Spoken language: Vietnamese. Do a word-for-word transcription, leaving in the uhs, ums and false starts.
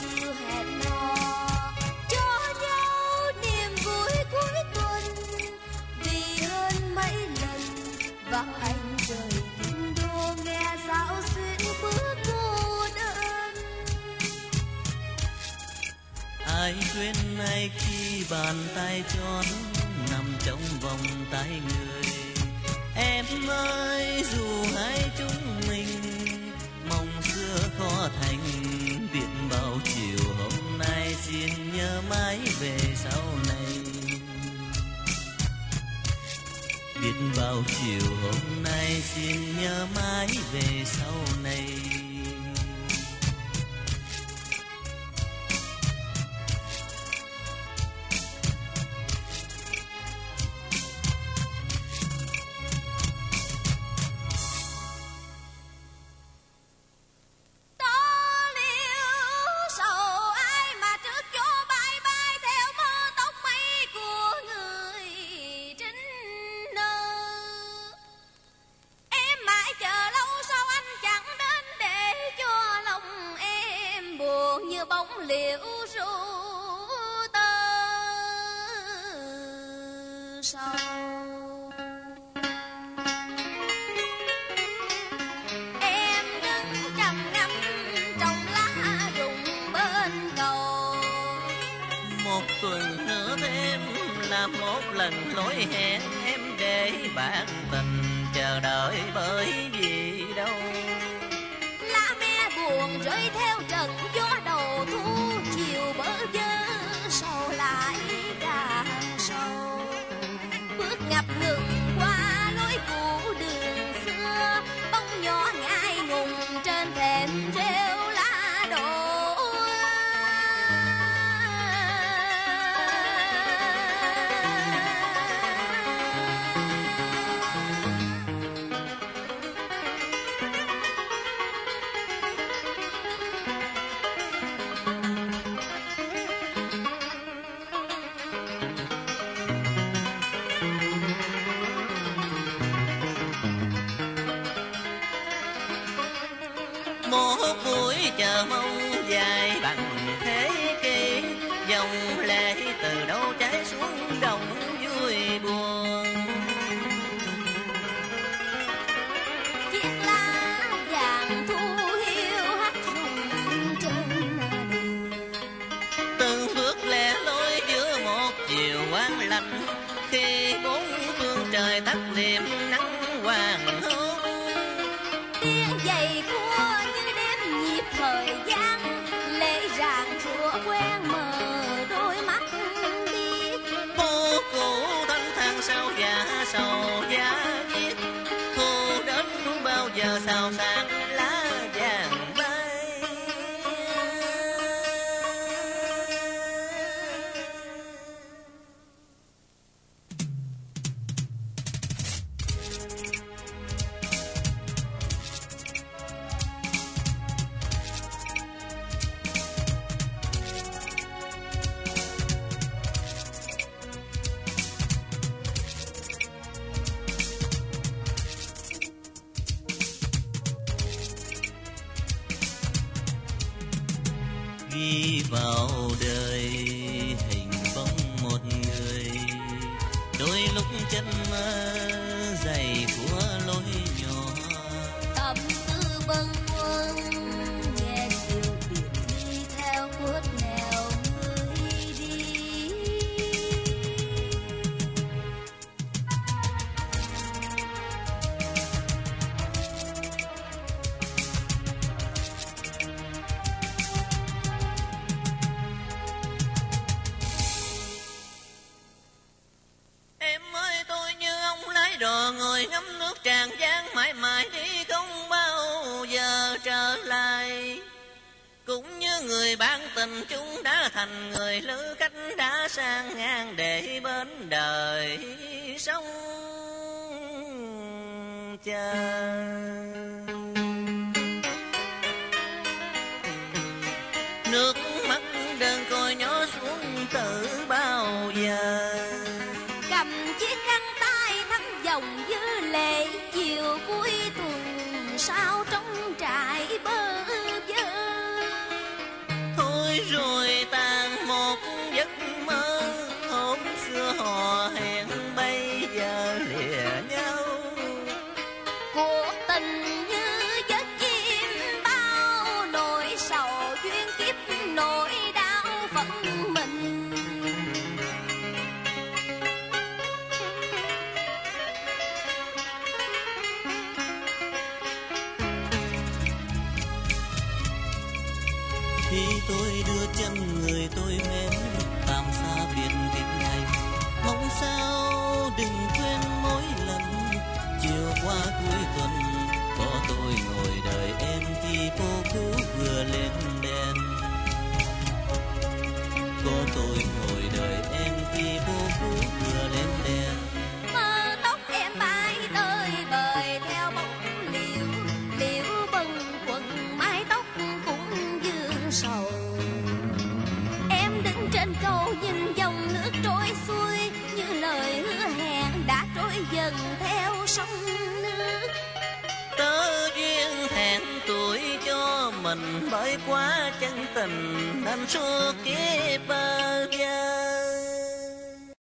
chiều hẹn hò, cho nhau niềm vui cuối tuần. Vì hơn mấy lần vắng anh rời kinh đô, nghe dạo xuyên bước cô đơn. Ai quên nay khi bàn tay tròn nằm trong vòng tay người. Em ơi dù hai chúng mình mong xưa khó thành, biết bao chiều hôm nay xin nhớ mãi về sau này. Biết bao chiều hôm nay xin nhớ mãi về sau này. Bóng liễu ru tơ sầu. Em đứng trầm ngâm trong lá rụng bên cầu. Một tuần nữa thêm là một lần lối hẹn em để bạn tình chờ đợi bởi vì đâu. Lá me buồn rơi theo trận gió đầu thu, chiều bơ vơ sầu lại càng sâu. Bước ngập ngừng qua lối cũ đường xưa, bóng nhỏ ngại ngùng trên thềm rêu lá đổ. Một buổi chờ mong dài bằng thế kỷ, dòng lệ từ đâu chảy xuống đồng vui buồn. Chiếc lá vàng thu hiu hắt rụng trên đường. Từng bước lẻ loi giữa một chiều quang lạnh, khi bốn phương trời tắt liệm nắng hoàng hôn. Tiếng giày cua như đếm nhịp thời gian, lệ rạng rùa quen mờ đôi mắt biết. Phố cũ thanh thang sao giả sầu giá viết, thu đến bao giờ sao sáng lá vàng bay. Ghi vào đời hình bóng một người, đôi lúc chân mơ dày của lối nhỏ. Tâm tư bâng khuâng nghe chiều biển đi theo khuất nẻo người đi. Rồi người ngắm nước tràn giang mãi mãi đi không bao giờ trở lại. Cũng như người bạn tình chúng đã thành người lữ cách đã sang ngang để bên đời sống chờ. Nước mắt đơn côi nhỏ xuống từ bao giờ. Cầm chiếc khăn tay thấm dòng dư lệ, chiều cuối tuần sao trong trại bơ vơ. Thôi vui rồi tàn một giấc mơ, hôm xưa hò hẹn bây giờ lìa nhau. Cuộc tình như giấc chim bao, nỗi sầu duyên kiếp nỗi đau phận mình. Khi tôi đưa chân người tôi mến tạm xa biệt kinh thành, mong sao đừng quên mỗi lần chiều qua cuối tuần có tôi ngồi đợi em khi phố cũ vừa lên đèn. Có tôi ngồi đợi em khi phố cũ vừa lên đèn. Mơ tóc em bay tới bời theo bóng liễu, liễu bâng quần mái tóc cũng dương sầu. Em đứng trên cầu nhìn dòng nước trôi xuôi, như lời hứa hẹn đã trôi dần theo sông nước. Tớ duyên hẹn tuổi cho mình bởi quá chân tình nên suốt kiếp bơ vơ.